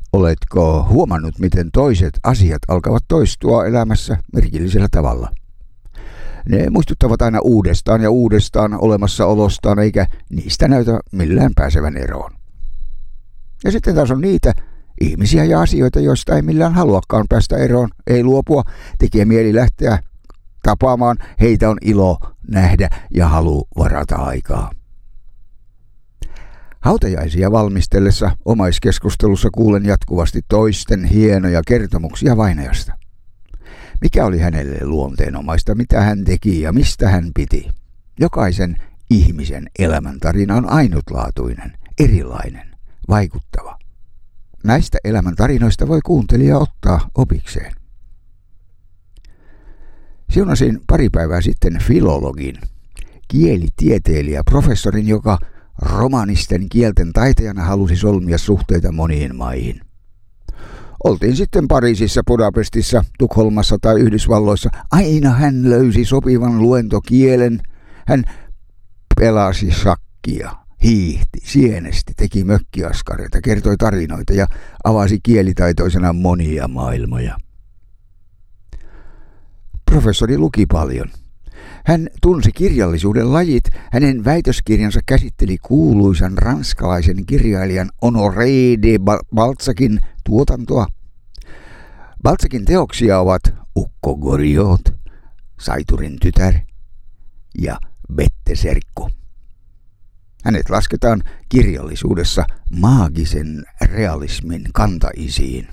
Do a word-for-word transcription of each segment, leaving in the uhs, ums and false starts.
Oletko huomannut, miten toiset asiat alkavat toistua elämässä merkillisellä tavalla? Ne muistuttavat aina uudestaan ja uudestaan olemassaolostaan, eikä niistä näytä millään pääsevän eroon. Ja sitten taas on niitä ihmisiä ja asioita, joista ei millään haluakaan päästä eroon, ei luopua, tekee mieli lähteä tapaamaan, heitä on ilo nähdä ja halu varata aikaa. Hautajaisia valmistellessa omaiskeskustelussa kuulen jatkuvasti toisten hienoja kertomuksia vainajasta. Mikä oli hänelle luonteenomaista, mitä hän teki ja mistä hän piti. Jokaisen ihmisen elämäntarina on ainutlaatuinen, erilainen, vaikuttava. Näistä elämäntarinoista voi kuuntelija ottaa opikseen. Siunasin pari päivää sitten filologin, kielitieteilijä, professorin, joka romanisten kielten taitajana halusi solmia suhteita moniin maihin. Oltiin sitten Pariisissa, Budapestissa, Tukholmassa tai Yhdysvalloissa. Aina hän löysi sopivan luentokielen. Hän pelasi shakkia, hiihti, sienesti, teki mökkiaskareita, kertoi tarinoita ja avasi kielitaitoisena monia maailmoja. Professori luki paljon. Hän tunsi kirjallisuuden lajit. Hänen väitöskirjansa käsitteli kuuluisan ranskalaisen kirjailijan Honoré de Balzacin tuotantoa. Balzacin teoksia ovat Ukko Goriot, Saiturin tytär ja Bette Serkku. Hänet lasketaan kirjallisuudessa maagisen realismin kantaisiin.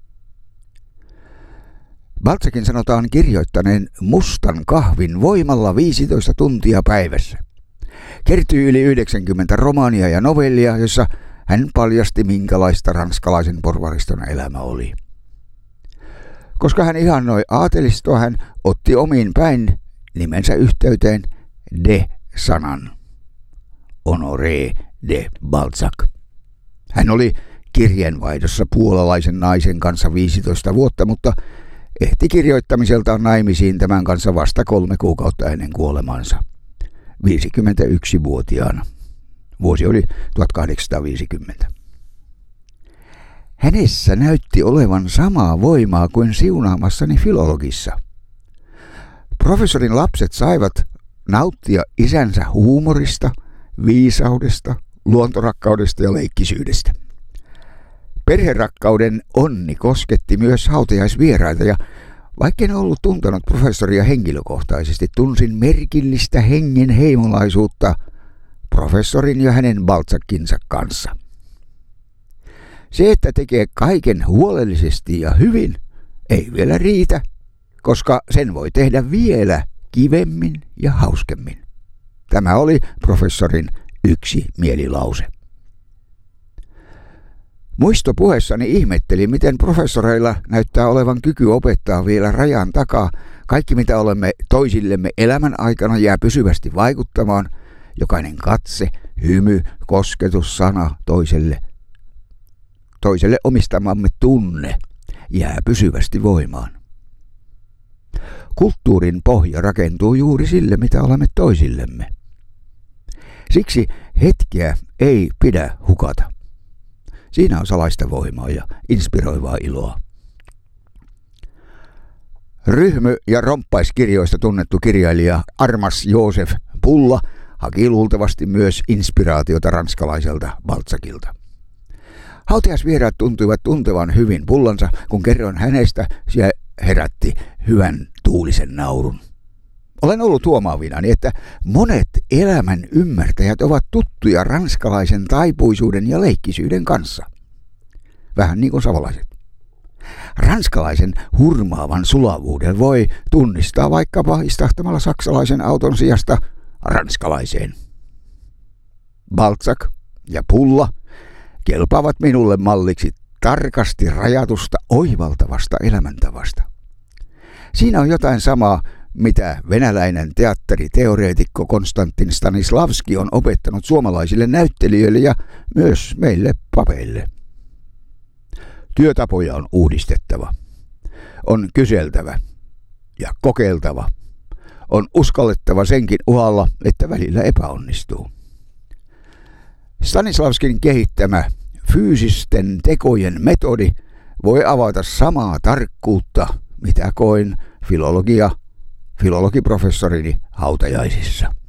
Balzacin sanotaan kirjoittaneen mustan kahvin voimalla viisitoista tuntia päivässä. Kertyy yli yhdeksänkymmentä romaania ja novellia, jossa hän paljasti, minkälaista ranskalaisen porvariston elämä oli. Koska hän ihannoi aatelistoa, hän otti omiin päin nimensä yhteyteen de-sanan. Honoré de Balzac. Hän oli kirjeenvaihdossa puolalaisen naisen kanssa viisitoista vuotta, mutta ehti kirjoittamiseltaan naimisiin tämän kanssa vasta kolme kuukautta ennen kuolemansa, viisikymmentäyksivuotiaana. Vuosi oli tuhatkahdeksansataaviisikymmentä. Hänessä näytti olevan samaa voimaa kuin siunaamassani filologissa. Professorin lapset saivat nauttia isänsä huumorista, viisaudesta, luontorakkaudesta ja leikkisyydestä. Perherakkauden onni kosketti myös hautajaisvieraita ja vaikka en ollut tuntenut professoria henkilökohtaisesti, tunsin merkillistä hengen heimolaisuutta professorin ja hänen Balzacinsa kanssa. Se, että tekee kaiken huolellisesti ja hyvin, ei vielä riitä, koska sen voi tehdä vielä kivemmin ja hauskemmin. Tämä oli professorin yksi mielilause. Muistopuheessani ihmettelin, miten professoreilla näyttää olevan kyky opettaa vielä rajan takaa. Kaikki, mitä olemme toisillemme elämän aikana, jää pysyvästi vaikuttamaan. Jokainen katse, hymy, kosketus, sana toiselle. Toiselle omistamamme tunne jää pysyvästi voimaan. Kulttuurin pohja rakentuu juuri sille, mitä olemme toisillemme. Siksi hetkeä ei pidä hukata. Siinä on salaista voimaa ja inspiroivaa iloa. Ryhmy- ja romppaiskirjoista tunnettu kirjailija Armas Joosef Pulla haki luultavasti myös inspiraatiota ranskalaiselta Balzacilta. Hautajaisvieraat tuntuivat tuntevan hyvin Pullansa, kun kerroin hänestä, se herätti hyvän tuulisen naurun. Olen ollut huomaavinani, että monet elämän ymmärtäjät ovat tuttuja ranskalaisen taipuisuuden ja leikkisyyden kanssa. Vähän niin kuin savolaiset. Ranskalaisen hurmaavan sulavuuden voi tunnistaa vaikkapa istahtamalla saksalaisen auton sijasta ranskalaiseen. Balzac ja Pulla kelpaavat minulle malliksi tarkasti rajatusta oivaltavasta elämäntavasta. Siinä on jotain samaa, mitä venäläinen teatteriteoreetikko Konstantin Stanislavski on opettanut suomalaisille näyttelijöille ja myös meille papeille. Työtapoja on uudistettava. On kyseltävä ja kokeiltava. On uskallettava senkin uhalla, että välillä epäonnistuu. Stanislavskin kehittämä fyysisten tekojen metodi voi avata samaa tarkkuutta, mitä koin filologia, filologiprofessorini hautajaisissa.